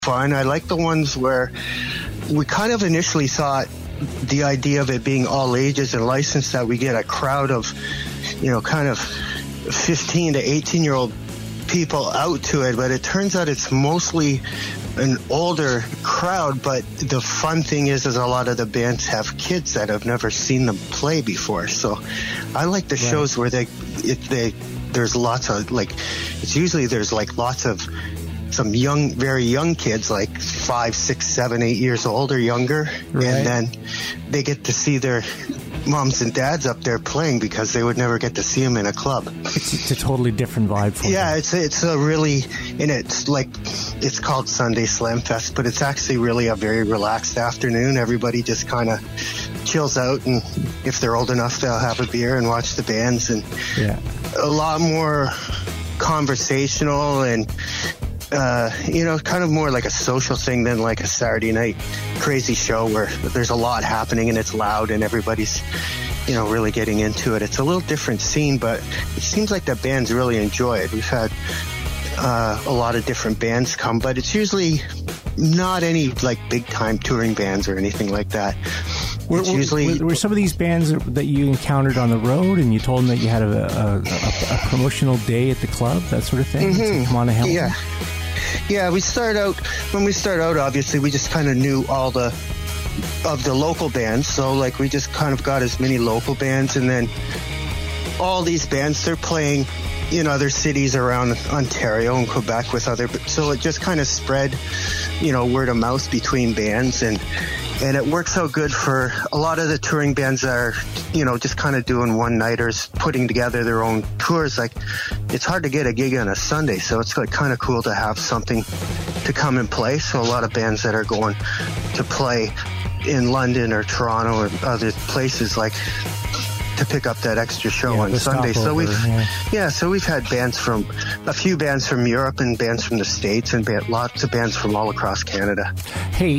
fun. I like the ones where we kind of initially thought the idea of it being all ages and licensed, that we get a crowd of, kind of 15 to 18-year-old people out to it, but it turns out it's mostly an older crowd. But the fun thing is a lot of the bands have kids that have never seen them play before. So I like the shows where there's lots of, like, it's usually there's like lots of some young, very young kids, like 5, 6, 7, 8 years old or younger, and then they get to see their moms and dads up there playing because they would never get to see them in a club. It's a totally different vibe for them. It's a really, and it's like, it's called Sunday Slam Fest, but it's actually really a very relaxed afternoon. Everybody just kind of chills out, and if they're old enough, they'll have a beer and watch the bands, and a lot more conversational and kind of more like a social thing than like a Saturday night crazy show where there's a lot happening and it's loud and everybody's, really getting into it. It's a little different scene, but it seems like the bands really enjoy it. We've had a lot of different bands come, but it's usually not any like big time touring bands or anything like that. Were some of these bands that you encountered on the road and you told them that you had a promotional day at the club, that sort of thing? Mm-hmm. So come on to Hamilton? Yeah, when we start out, obviously, we just kind of knew all of the local bands. So, like, we just kind of got as many local bands, and then all these bands, they're playing in other cities around Ontario and Quebec with other, so it just kind of spread, word of mouth between bands, and it works out good for a lot of the touring bands that are, just kind of doing one-nighters, putting together their own tours. Like, it's hard to get a gig on a Sunday, so it's like kind of cool to have something to come and play. So a lot of bands that are going to play in London or Toronto or other places, like, to pick up that extra show on Sunday. So we've had a few bands from Europe and bands from the States and lots of bands from all across Canada. Hey,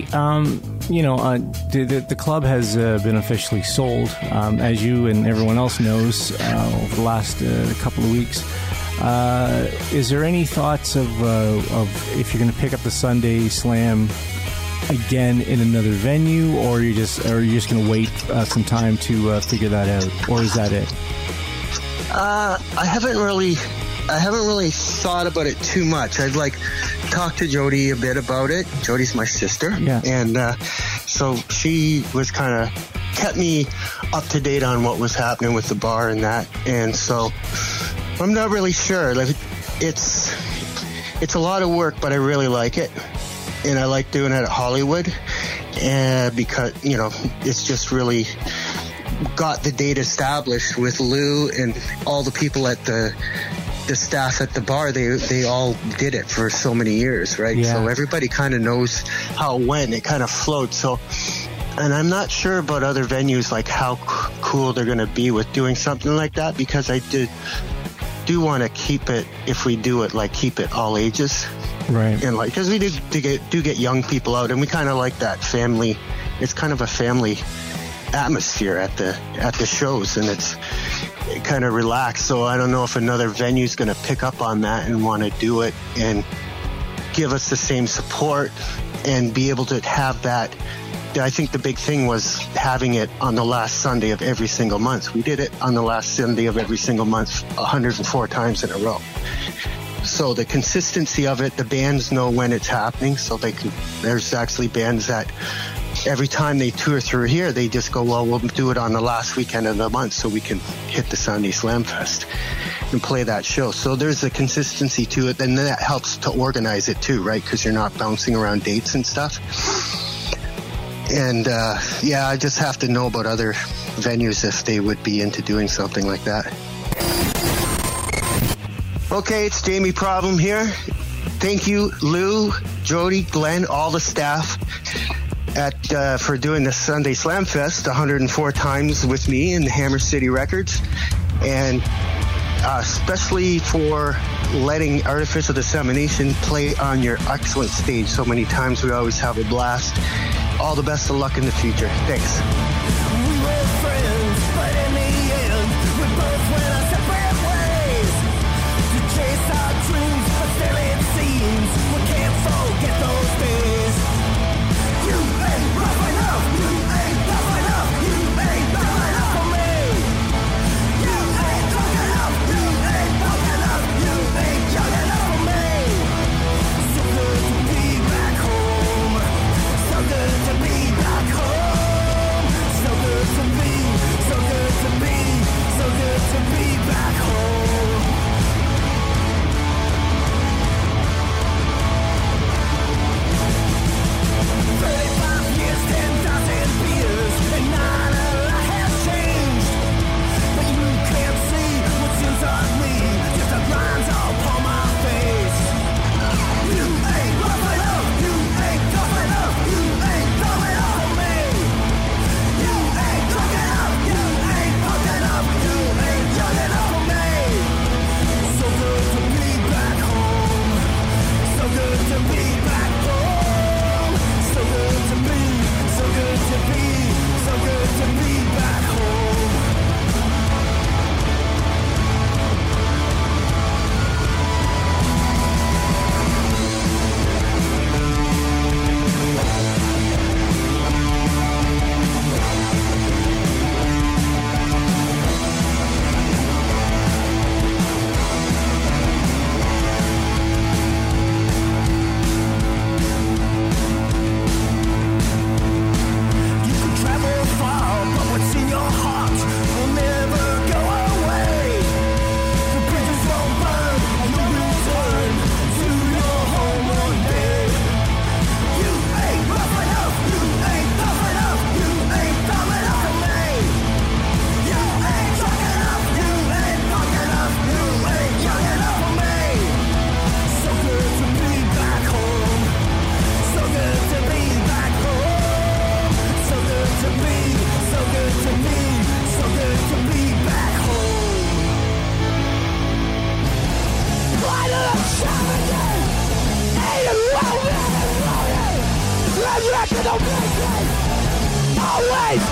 the club has been officially sold, as you and everyone else knows, over the last couple of weeks. Is there any thoughts of if you're going to pick up the Sunday Slam again in another venue, or are you just going to wait some time to figure that out, or is that it? I haven't really thought about it too much. I'd like talked to Jody a bit about it. Jody's my sister, and so she was kind of kept me up to date on what was happening with the bar and that, and so I'm not really sure. Like, it's a lot of work, but I really like it. And I like doing it at Hollywood, because, it's just really got the date established with Lou and all the people at the staff at the bar. They all did it for so many years, right? Yeah. So everybody kind of knows how it went. It kind of floats. So, and I'm not sure about other venues, like how cool they're going to be with doing something like that, because I do want to keep it, if we do it, like keep it all ages. Right. And like, because we do get young people out, and we kind of like that family. It's kind of a family atmosphere at the shows, and it's kind of relaxed. So I don't know if another venue's going to pick up on that and want to do it and give us the same support and be able to have that. I think the big thing was having it on the last Sunday of every single month. We did it on the last Sunday of every single month 104 times in a row. So the consistency of it, the bands know when it's happening, so there's actually bands that every time they tour through here, they just go, well, we'll do it on the last weekend of the month so we can hit the Sunday Slam Fest and play that show. So there's a consistency to it, and that helps to organize it too, right? Because you're not bouncing around dates and stuff. And I just have to know about other venues if they would be into doing something like that. Okay, it's Jamie Problem here. Thank you, Lou, Jody, Glenn, all the staff for doing the Sunday Slam Fest 104 times with me in Hammer City Records, and especially for letting Artificial Dissemination play on your excellent stage so many times. We always have a blast. All the best of luck in the future. Thanks. We were friends, but in the end, we both went our separate ways to chase our dreams, but still it seems we can't forget those days. record of making, always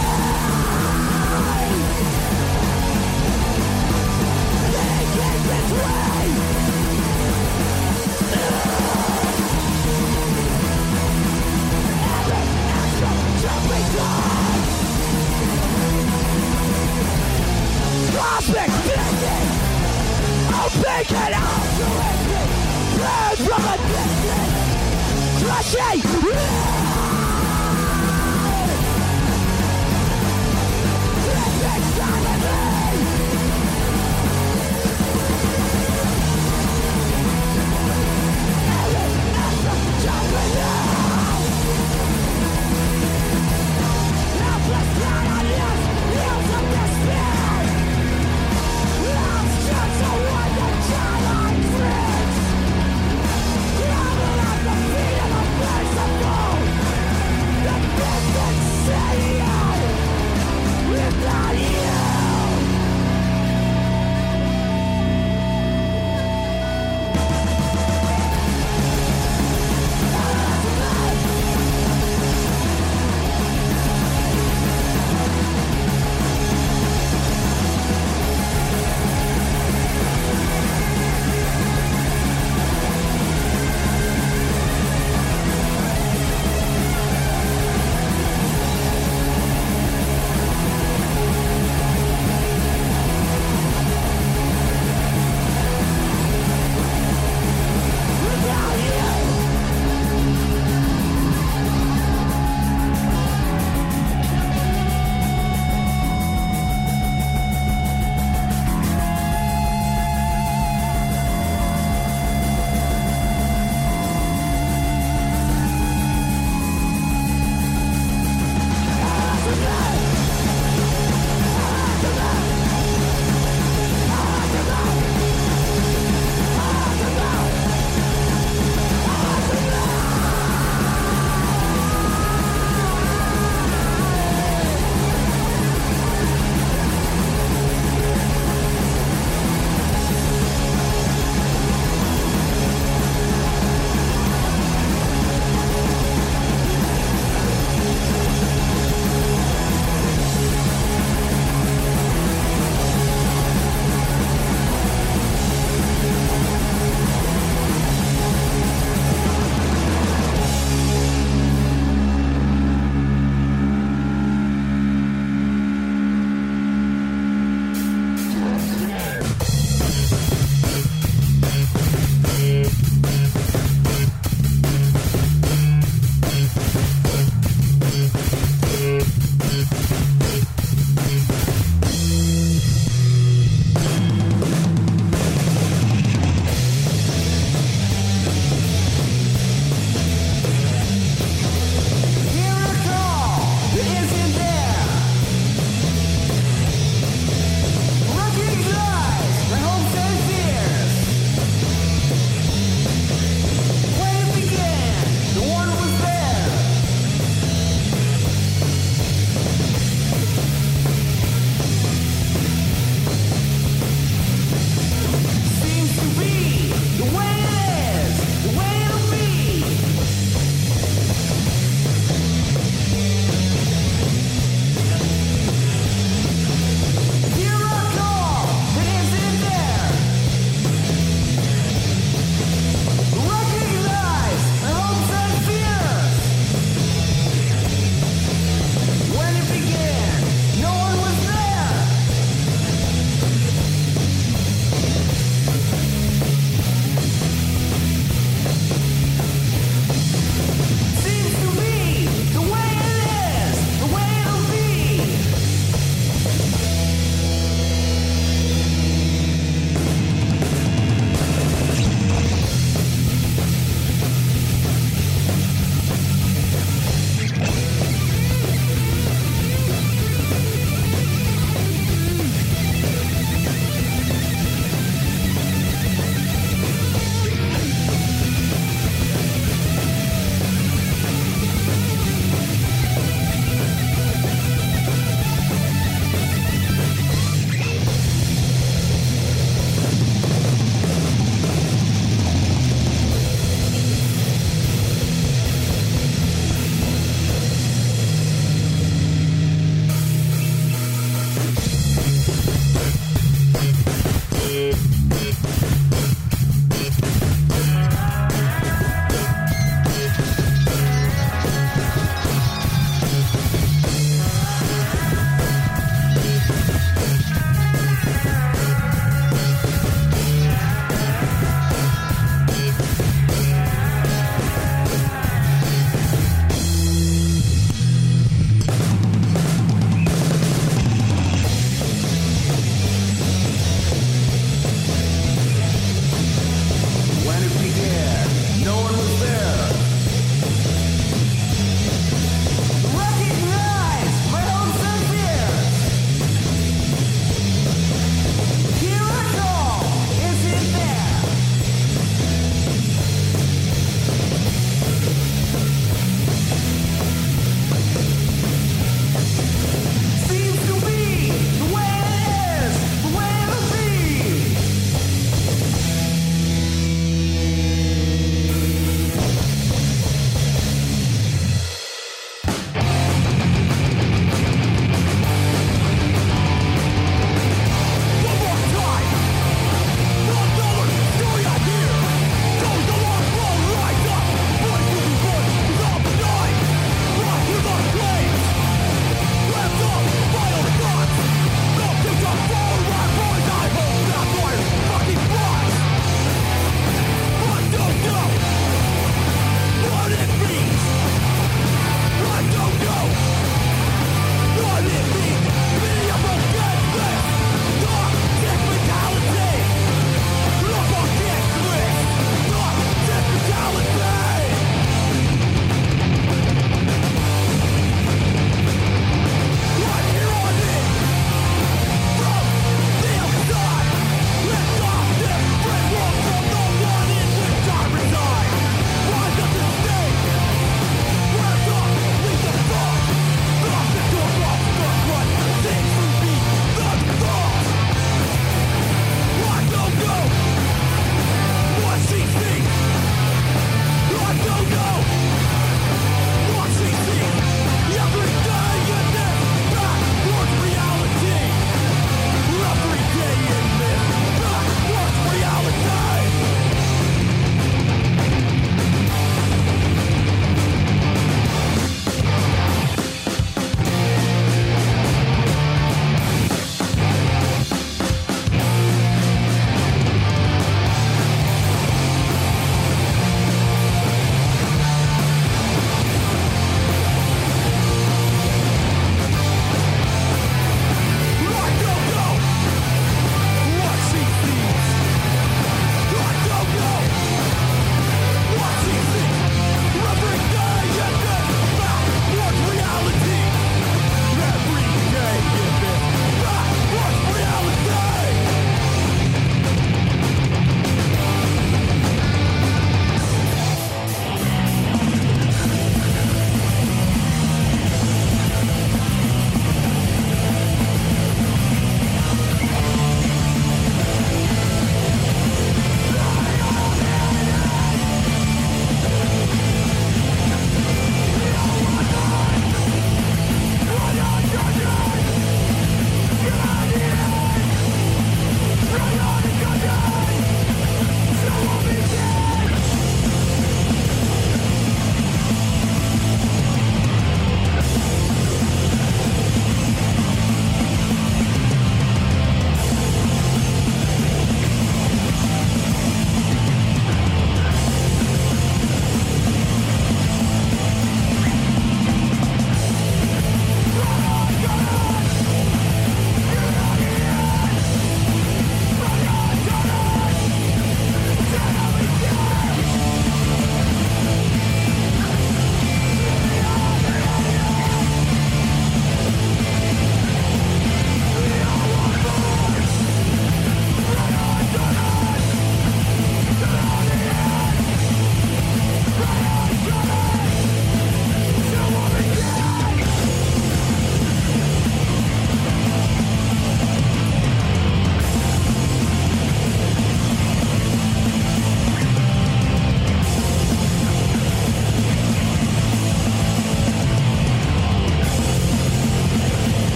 thinking this way. Every action should be done. Cosmic thinking, I'm thinking altruistic, blood from a distance, crushing. Living silently. Every action should be done. Helpless paralysis, heels of despair. Lost just a wonder childlike dreams. Grovel at the feet of a merciful.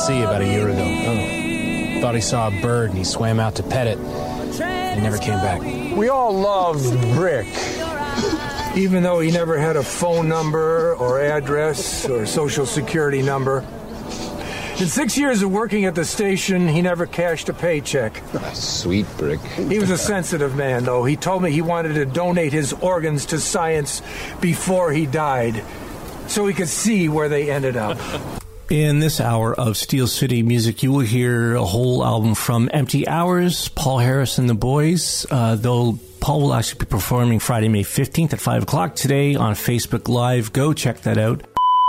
sea about a year ago. Oh. Thought he saw a bird and he swam out to pet it and never came back. We all loved Brick, even though he never had a phone number or address or social security number. In 6 years of working at the station, he never cashed a paycheck. Sweet Brick. He was a sensitive man, though. He told me he wanted to donate his organs to science before he died, so he could see where they ended up. In this hour of Steel City Music, you will hear a whole album from Empty Hours, Paul Harris and the Boys, though Paul will actually be performing Friday, May 15th at 5 o'clock today on Facebook Live. Go check that out.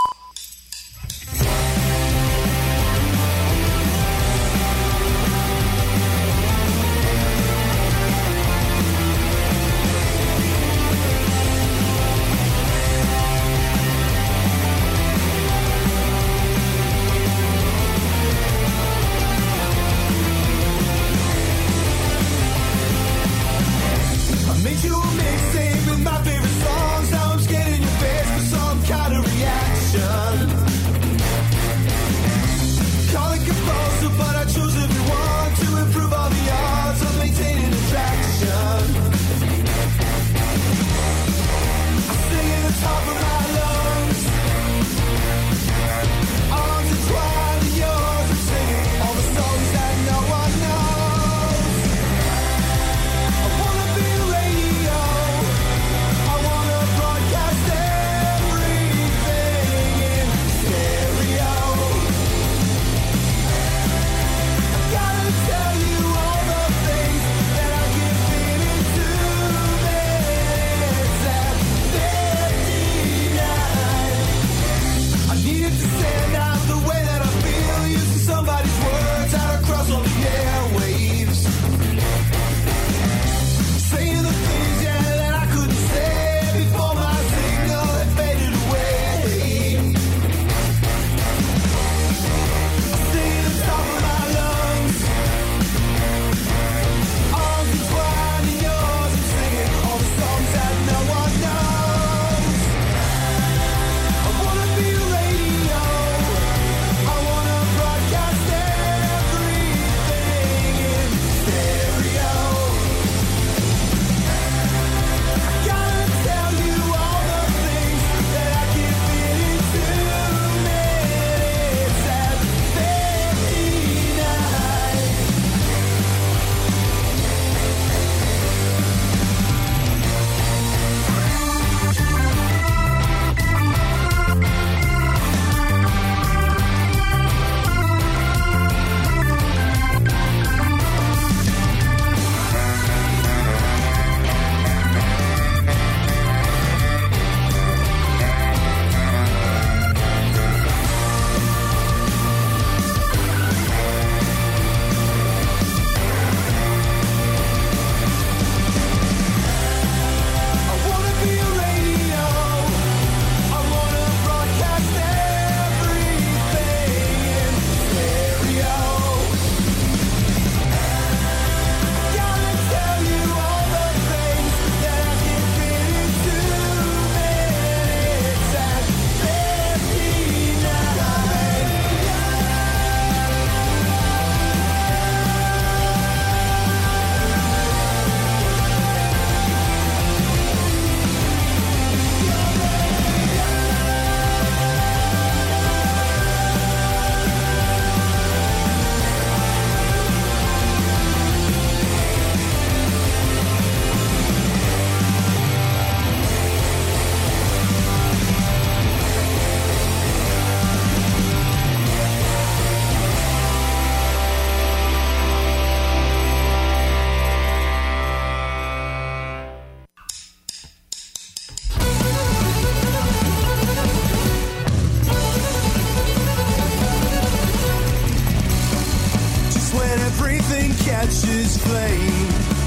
catches flame,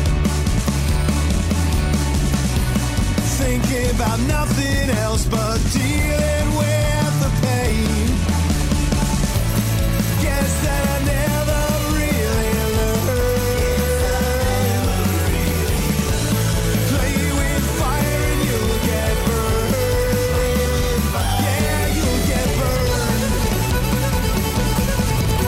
thinking about nothing else but dealing with the pain. Guess that I never really learned. Play with fire and you'll get burned. Yeah, you'll get burned.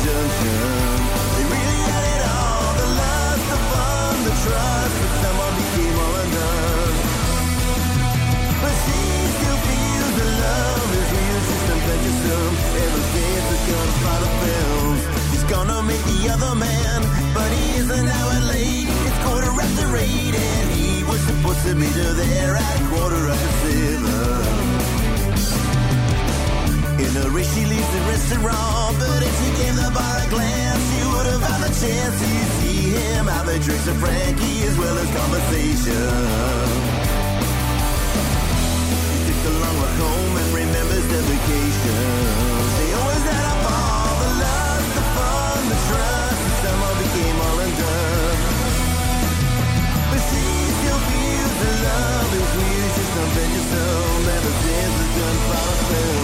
junction. They really had it all, the lust, the fun, the trust, but someone became all undone. But she still feels the love is real, she's unventuresome. Ever since the gunfighter films, he's gonna meet the other man, but he isn't now at late. It's 8:15 and he was supposed to meet her there at 7:15. In a race she leaves the restaurant, but if she gave the bar a glance, she would have had the chance to see him have a drink of Frankie as well as conversation. He took the long walk home and remembers the vacation. They always had a ball, the love, the fun, the trust, and somehow became all undone. But she still feels the love is weird, she's not been yourself ever since the gunfire fell.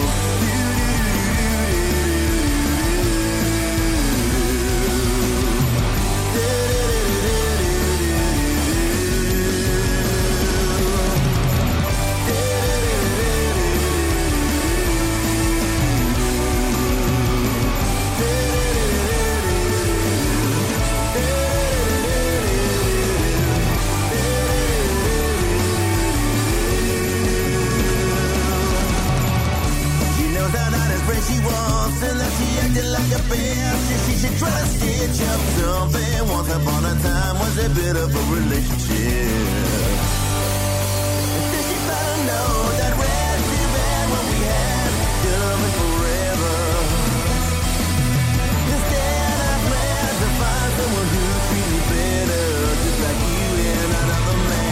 She wants and that she acted like a bitch. She should try to stitch up something. Once upon a time was a bit of a relationship. Instead she better know that red too bad what we had coming forever. Instead I plan to find someone who treats me better, just like you and another man.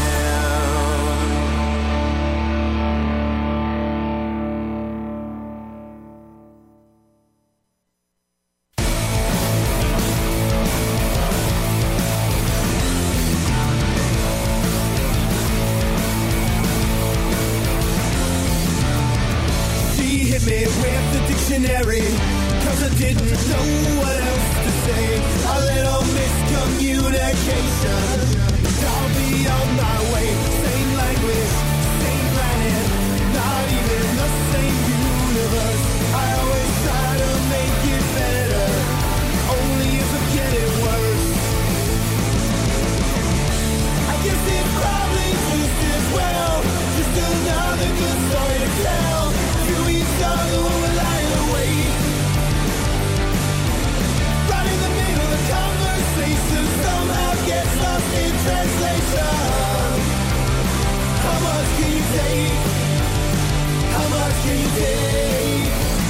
Me with the dictionary, cause I didn't know what else to say. A little miscommunication, and I'll be on my way. Same language, same planet, not even the same universe. I always try to make it better, only if I get it worse. I guess it's probably just as well, just another good story to tell. When we're lying awake, right in the middle of conversation, somehow gets lost in translation. How much can you take? How much can you take?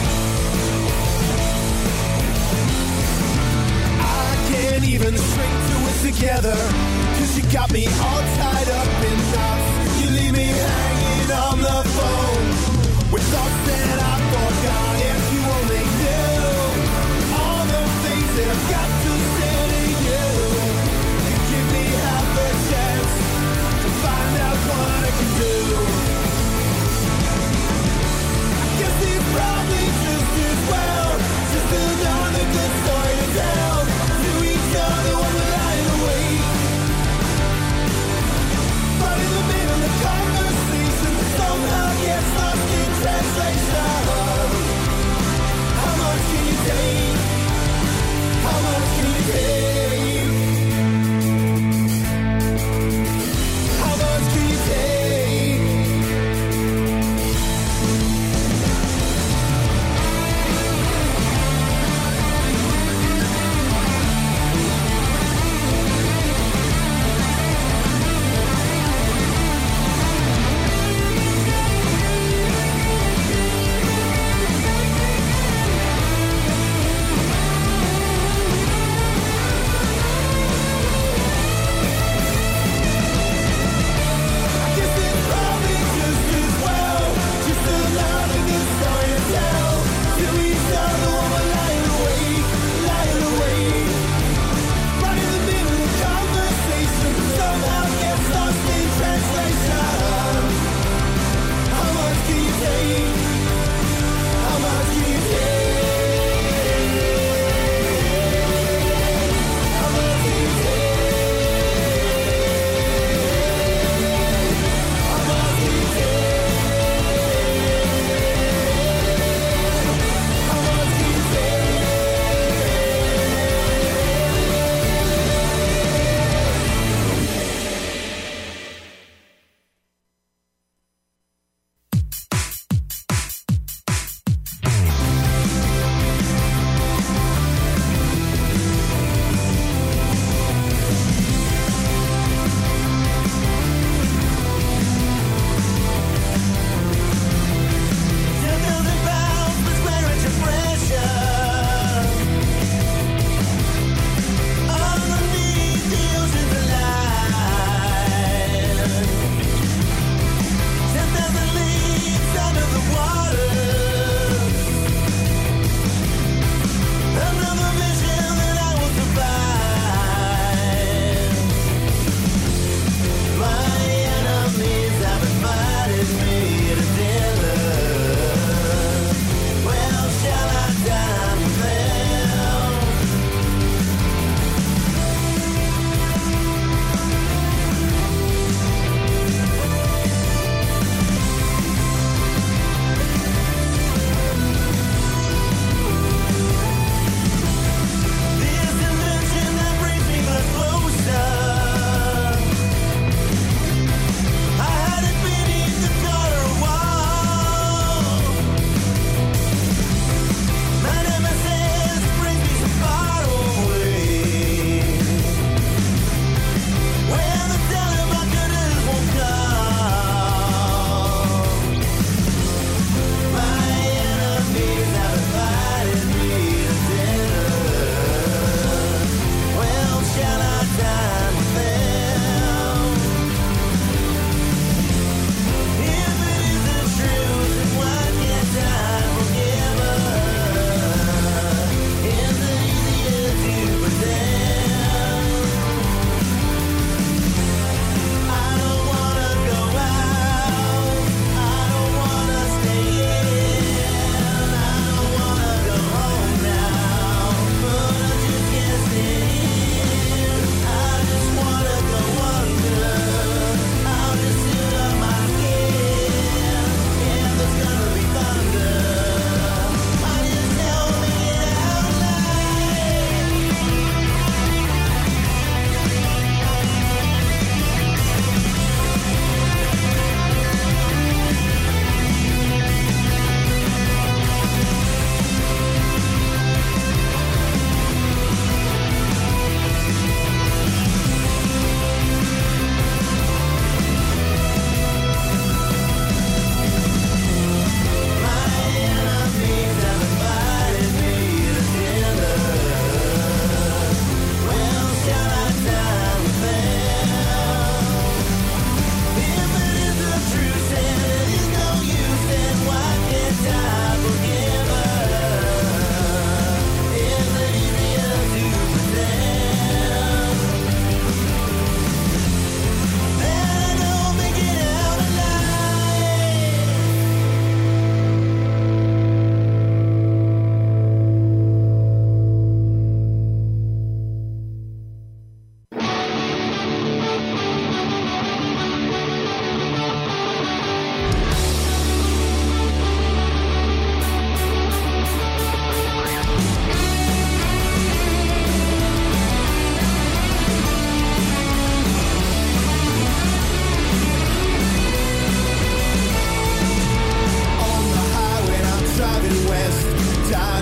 I can't even string two it together, cause you got me all tied up in knots. You leave me hanging on the phone with thoughts that I forgot. If you only knew all the things that I've got to say to you, you give me half a chance to find out what I can do. I guess it's probably just as well, just another good story to tell to each other when we're lying awake. Right in the middle of conversation, somehow gets lost in translation.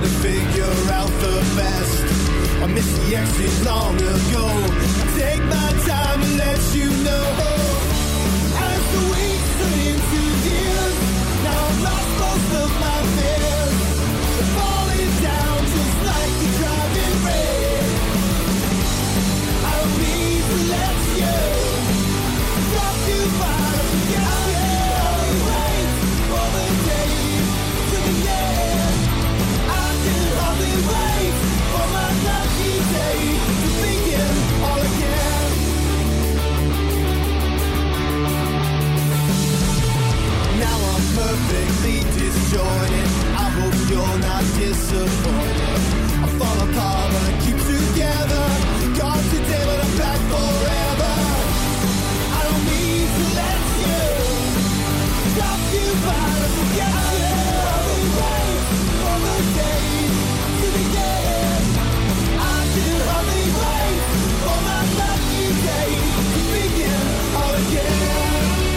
to figure out the best. I missed the exit long ago. I take my time and let you know. As the weeks turn into years, now I've lost most of my fears. They're falling down just like the driving rain. I don't need to let you drop you by the only wait for the day to begin. I can hardly wait for my lucky day to begin all again. Now I'm perfectly disjointed. I hope you're not disappointed. I fall apart but I keep together. Gone today but I'm back forever. I don't need to let you stop you by the forgetting. I'll wait for the day to begin. I can hardly wait for my lucky day to begin all again.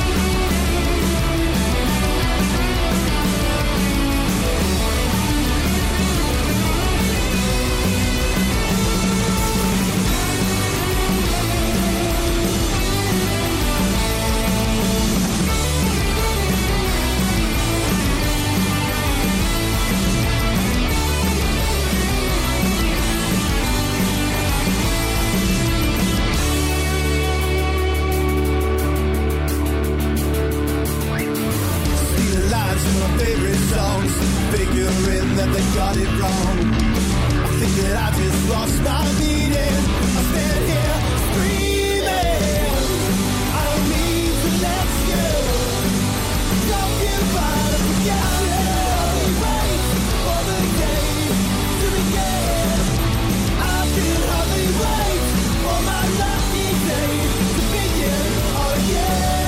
Favorite songs, figuring that they got it wrong. I think that I just lost my meaning. I stand here screaming. I don't need to let you stop you by the forgetting. Wait for the day to begin. I can hardly wait for my lucky day to begin all again.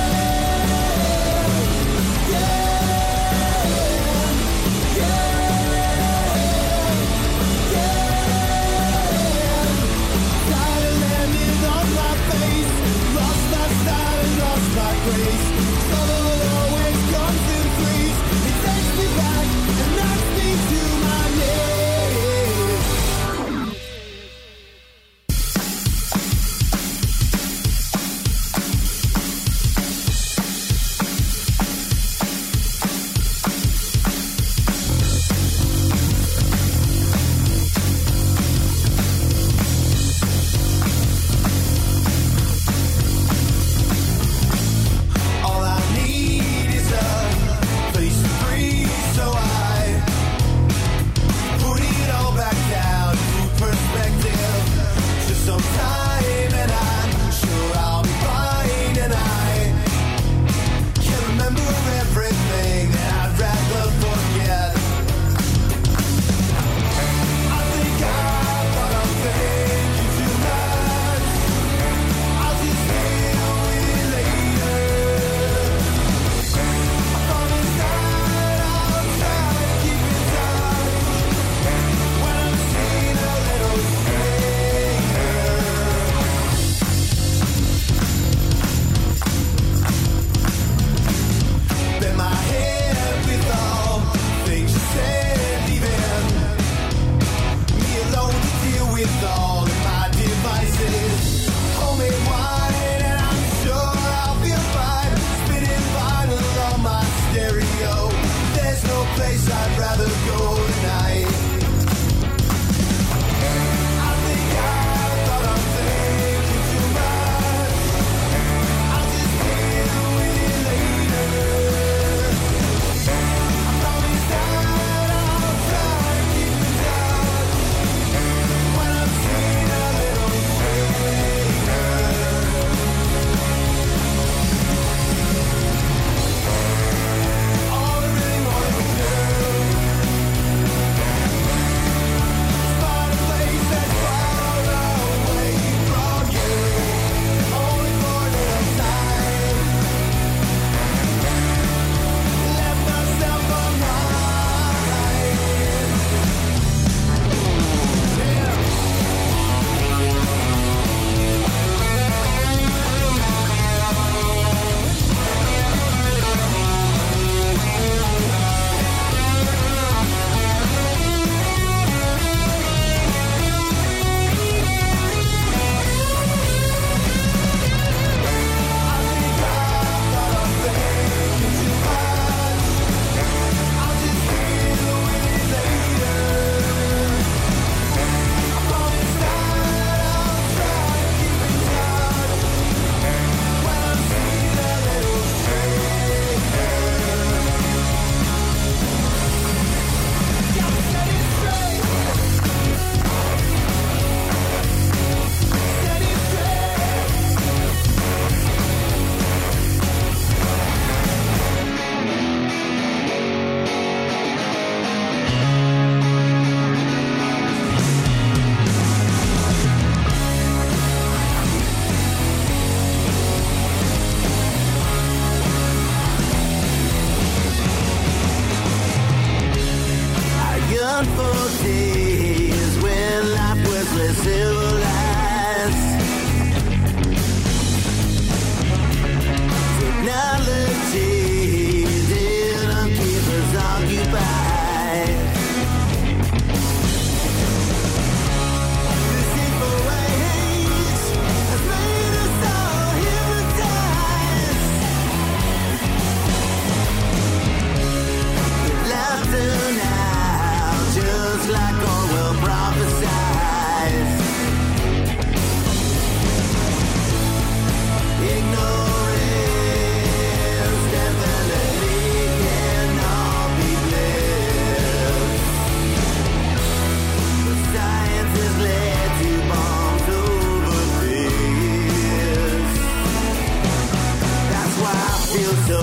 days when life was less civilized. Technology didn't keep us occupied. This evil age has made us all hypnotized. Laughter now, just like Orwell prophesied. Ignorance definitely cannot be blessed. But science has led to bombs over fears. That's why I feel so.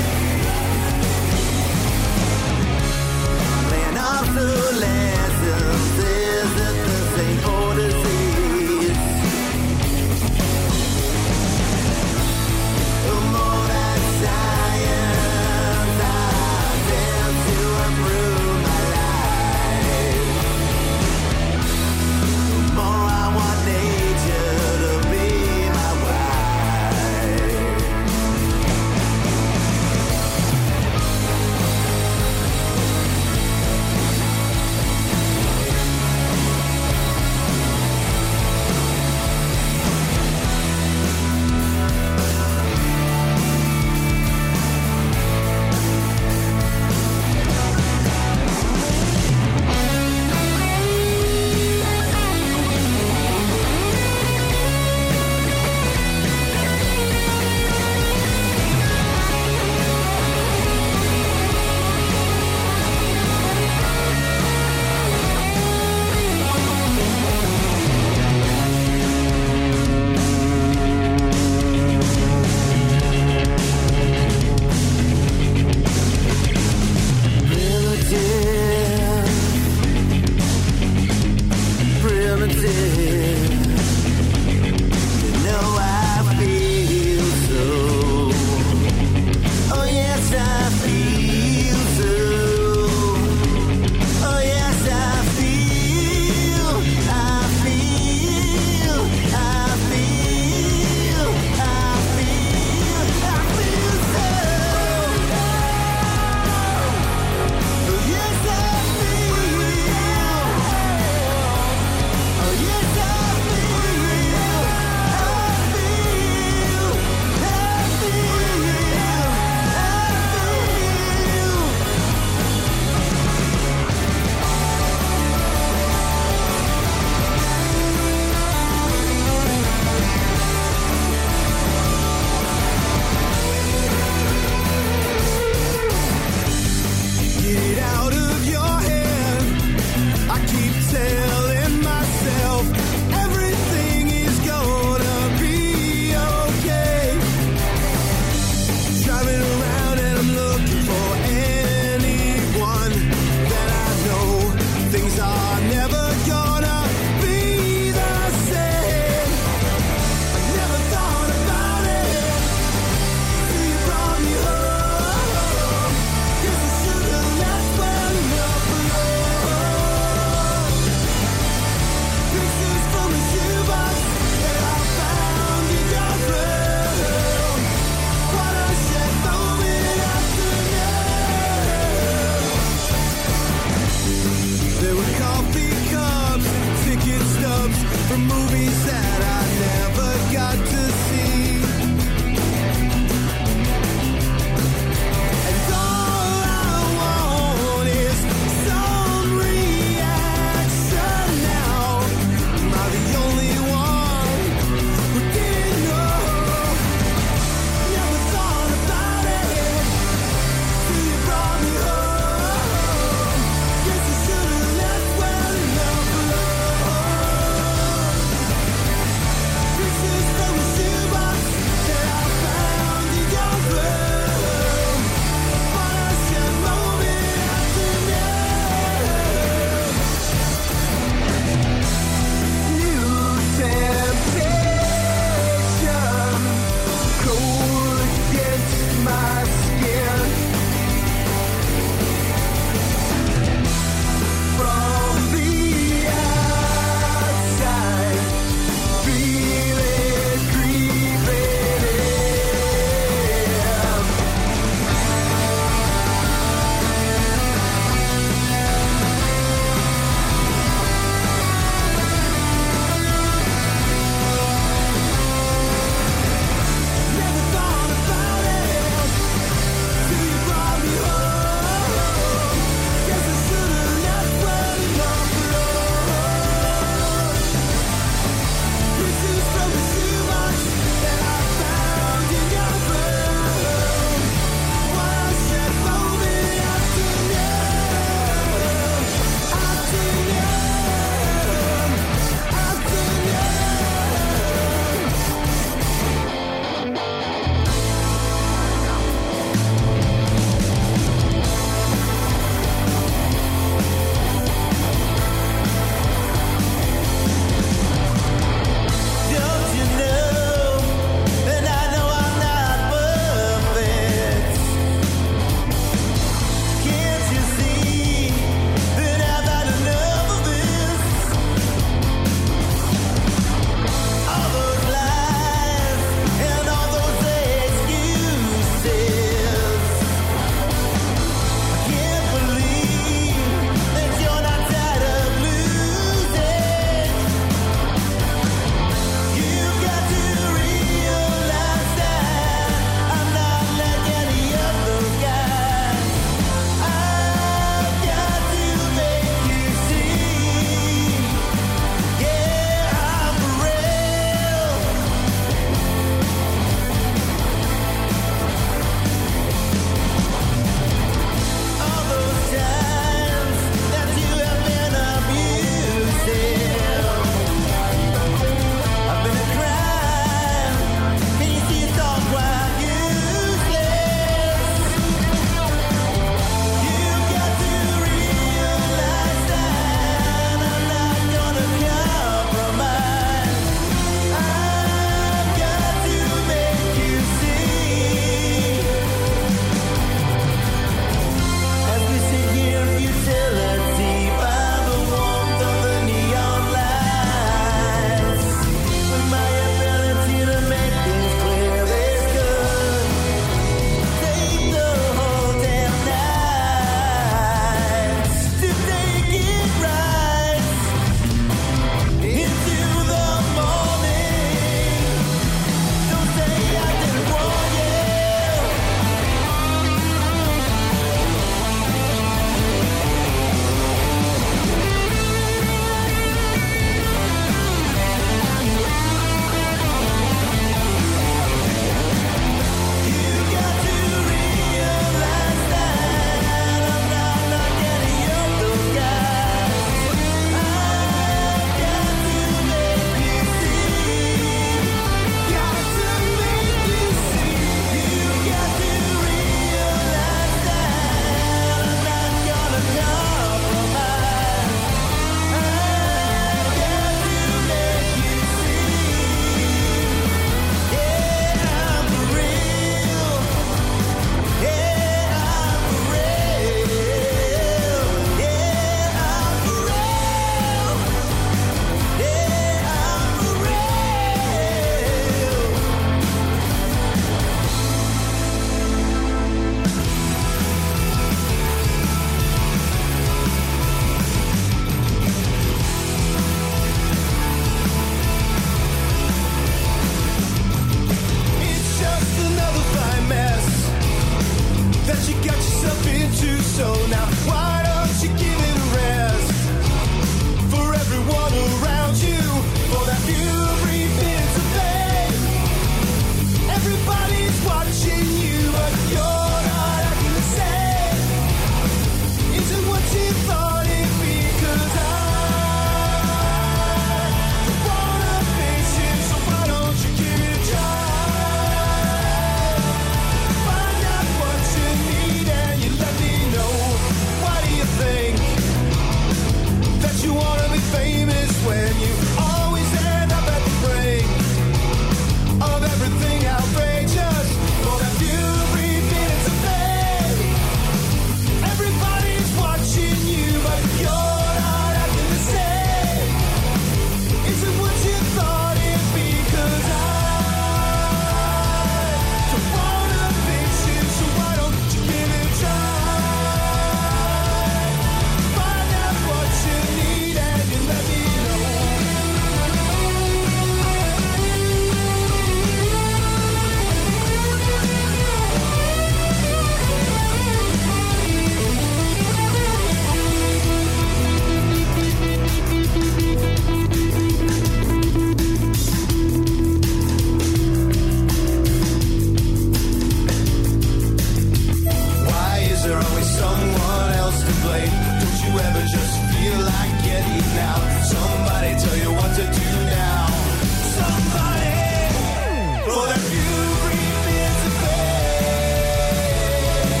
someone else to blame. Don't you ever just feel like getting out? Somebody tell you what to do now. Somebody for that few brief minutes of fame.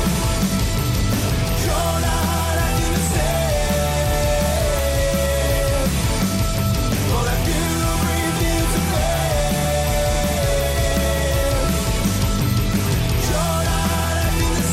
You're not acting the same. For that few brief minutes of fame. You're not acting the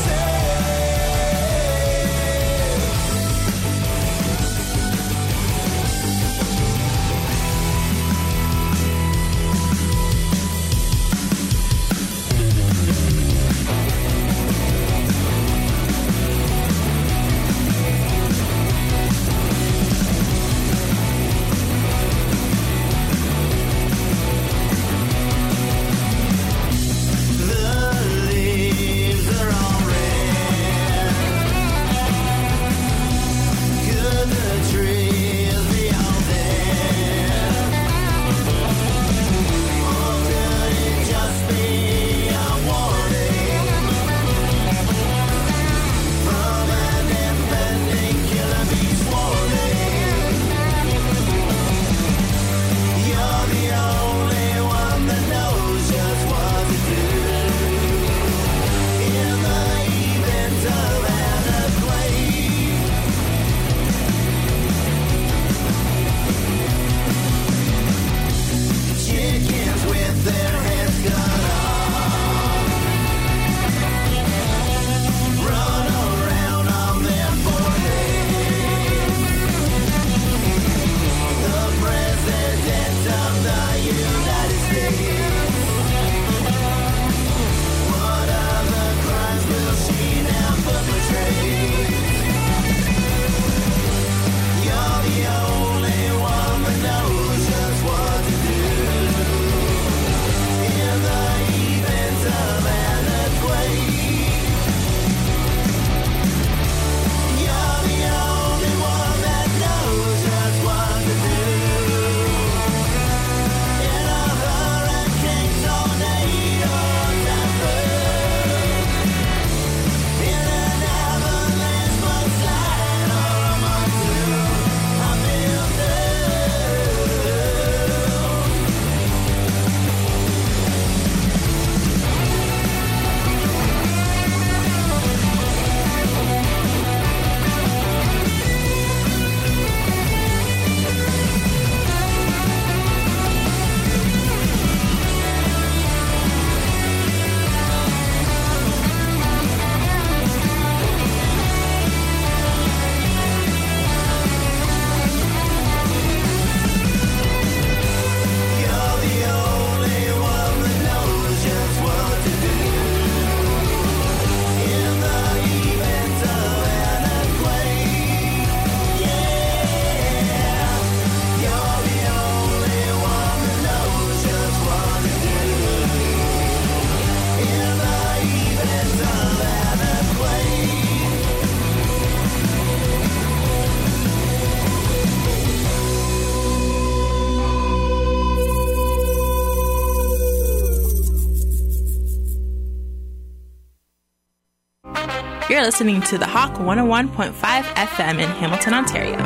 You're listening to the Hawk 101.5 FM in Hamilton, Ontario.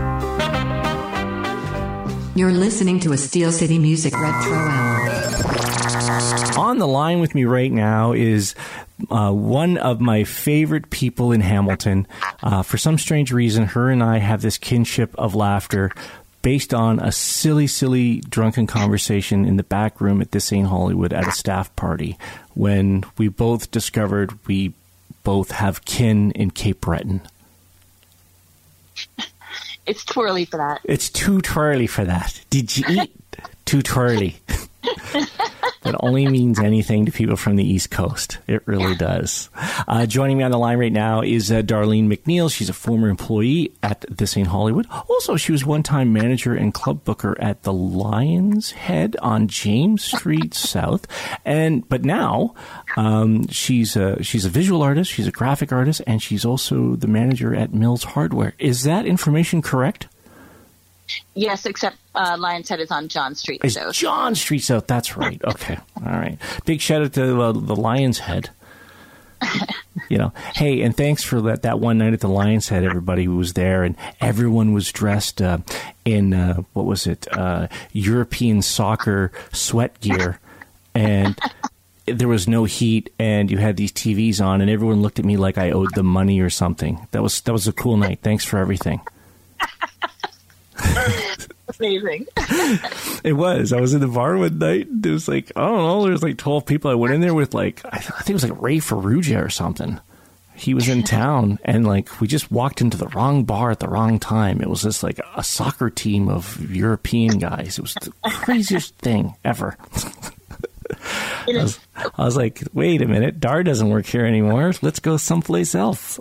You're listening to a Steel City Music Retro Hour. On the line with me right now is one of my favorite people in Hamilton. For some strange reason, her and I have this kinship of laughter based on a silly, drunken conversation in the back room at This Ain't Hollywood at a staff party when we both discovered we both have kin in Cape Breton. It's too early for that. It's too twirly for that. Did you eat too twirly? That only means anything to people from the East Coast. It really does. Joining me on the line right now is Darlene McNeil. She's a former employee at This Ain't Hollywood. Also, she was one-time manager and club booker at the Lion's Head on James Street South. But now she's a visual artist, she's a graphic artist, and she's also the manager at Mills Hardware. Is that information correct? Yes, except Lion's Head is on John Street South. John Street South, that's right. Okay, all right. Big shout out to the Lion's Head. You know, hey, and thanks for that one night at the Lion's Head. Everybody who was there, and everyone was dressed in what was it? European soccer sweat gear, and there was no heat, and you had these TVs on, and everyone looked at me like I owed them money or something. That was a cool night. Thanks for everything. Amazing. It was. I was in the bar one night. There was like, I don't know, there was like 12 people. I went in there with like, I think it was like Ray Ferrugia or something. He was in town, and like we just walked into the wrong bar at the wrong time. It was just like a soccer team of European guys. It was the craziest thing ever. I was like, wait a minute, Dar doesn't work here anymore. Let's go someplace else.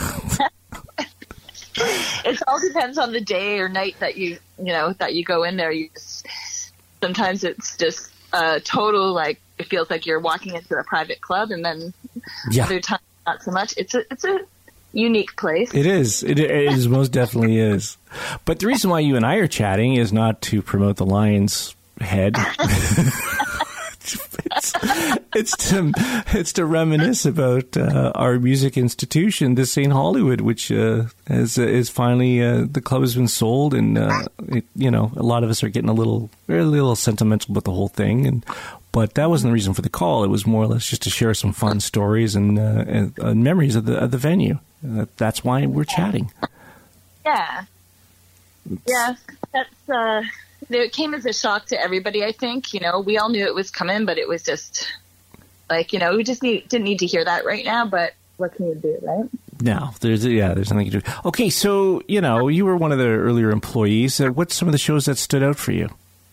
It all depends on the day or night that you go in there. Sometimes it's just total, like, it feels like you're walking into a private club, and then other times not so much. It's a unique place. It is. It is, most definitely is. But the reason why you and I are chatting is not to promote the Lion's Head. It's to reminisce about our music institution, the St. Hollywood, which is finally the club has been sold, and a lot of us are getting a little sentimental about the whole thing. But that wasn't the reason for the call. It was more or less just to share some fun stories and memories of the venue. That's why we're chatting. Yeah, that's. It came as a shock to everybody, I think. We all knew it was coming, but it was just like, we just didn't need to hear that right now, but what can you do, right? No, there's nothing you can do. Okay, so, you were one of the earlier employees. What's some of the shows that stood out for you?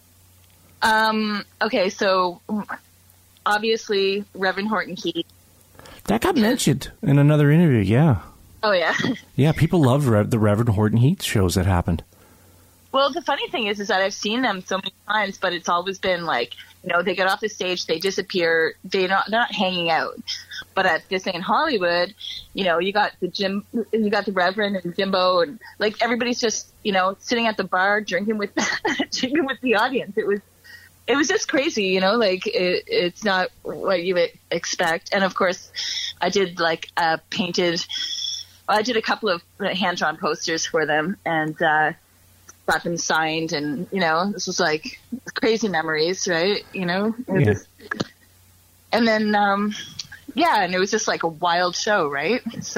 Okay, so obviously Reverend Horton Heat. That got mentioned in another interview, yeah. Oh, yeah. Yeah, people love the Reverend Horton Heat shows that happened. Well, the funny thing is that I've seen them so many times, but it's always been like, they get off the stage, they disappear, they're not hanging out. But at this in Hollywood, you got the Reverend and Jimbo, and like everybody's just, sitting at the bar drinking with the audience. It was just crazy, like it's not what you would expect. And of course, I did like I did a couple of hand-drawn posters for them, and got them signed, and this was like crazy memories, right? And then and it was just like a wild show, right? So